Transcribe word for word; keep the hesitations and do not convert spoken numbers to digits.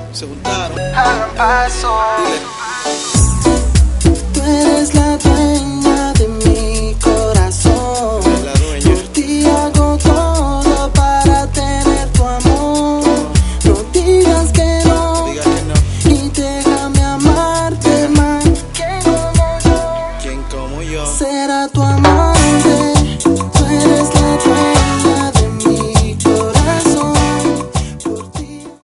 Se juntaron. Hagan paso. Tú eres la dueña de mi corazón. La dueña. Por ti hago todo para tener tu amor. No digas que no, Diga que no. y déjame amarte más. ¿Quién como yo? ¿Quién como yo? Será tu amor.